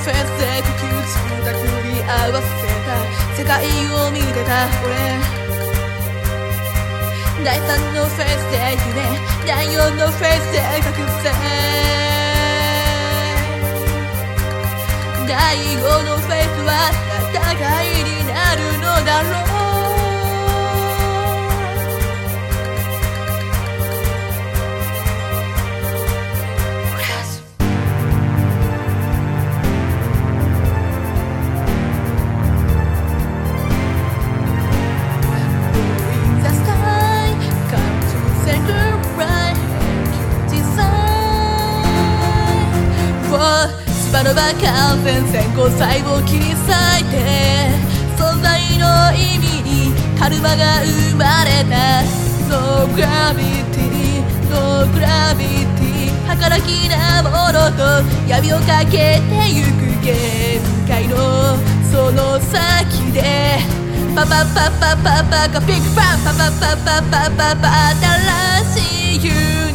フェイスで呼吸作った振り合わせた世界を見てた俺第3のフェイスで夢第4のフェイスで覚醒第5のフェイスは戦いになるのだろうスパノバ感染線香細胞切り裂いて存在の意味にカルマが生まれた No gravity No gravity 儚きなものと闇をかけてゆく限界のその先でパパパパパパがピックパンパパパパパパパ新しい夢